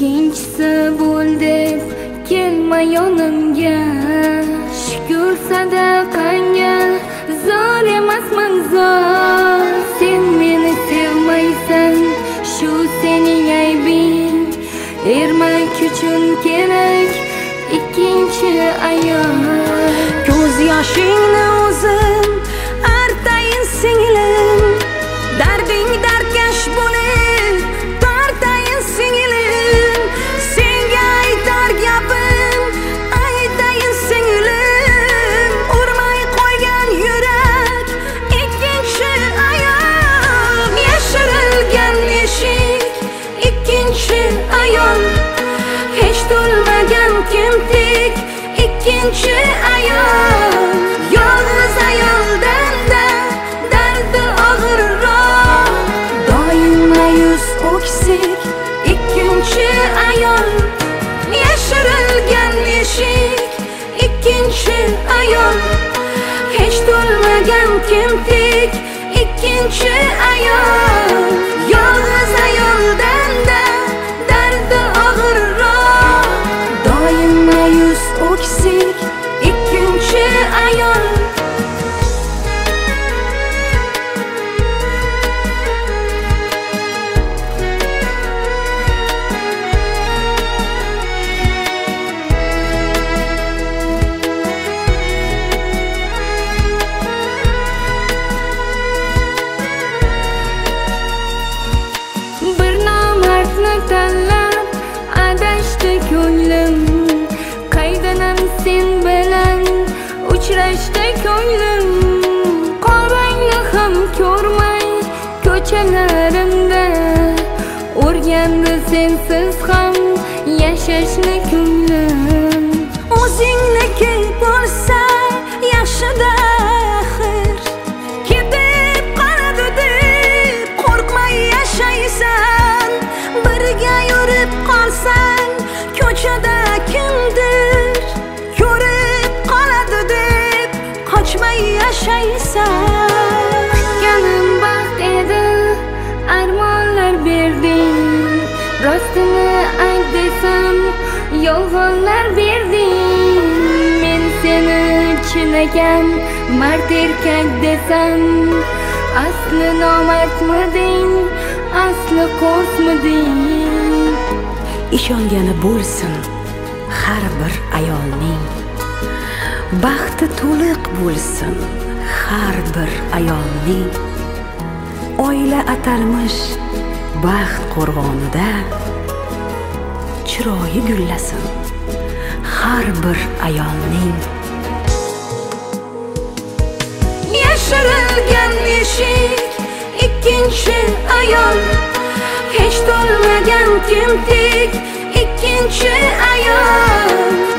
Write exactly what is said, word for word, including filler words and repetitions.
ikkinchisi bo'l deb kelma yonimga. Shukr sadaqangga zor emasman zor. Sen meni sevmaysan, shu sening aybing. Ermak uchun kerak ikkinchi ayol. Ko'z yoshingni o'zim artayin singlim, darding dardkash bo'lib tortayin singlim. Senga aytar gapim aytayin singlim, urmay qo'ygan yurak ikkinchi ayol. Yashirilgan eshik ikkinchi ayol, hech to'lmagan kimtik ikkinchi ayol. Yolg'iz ayoldan-da dardi og'irroq, doim ma'yus o'ksik ikkinchi ayol. Yashirilgan eshik ikkinchi ayol, hech to'lmagan kimtik ikkinchi ayol. Yolg'iz ayoldan-da dardi og'irroq, doim ma'yus o'ksik ikkinchi ayol. Bir nomardni tanlab adashdi ko'nglim, qaydanam sen bilan uchrashdi ko'nglim. Qorangni ham ko'rmay ko'chalarimda o'rgandi sensiz ham yashashni ko'nglim. O'zingniki bo'lsa yaxshida axir, ketib qoladi deb qo'rqmay yashaysan. Birga yurib qolsang ko'chada kimdir ko'rib qoladi deb qochmay yashaysan. Kutganim baxt edi, armonlar berding. Rostini ayt desam, yolg'onlar berding. Men seni chinagan mard erkak desam, asli nomardmiding, asli qo'smiding? Ishongani bo'lsin har bir ayolning, baxti to'liq bo'lsin har bir ayolning. Oila atalmish baxt qo'rg'onida chiroyi gullasin har bir ayolning. Yashirilgan eshik ikkinchi ayol, hech to'lmagan kimtik ikkinchi ayol.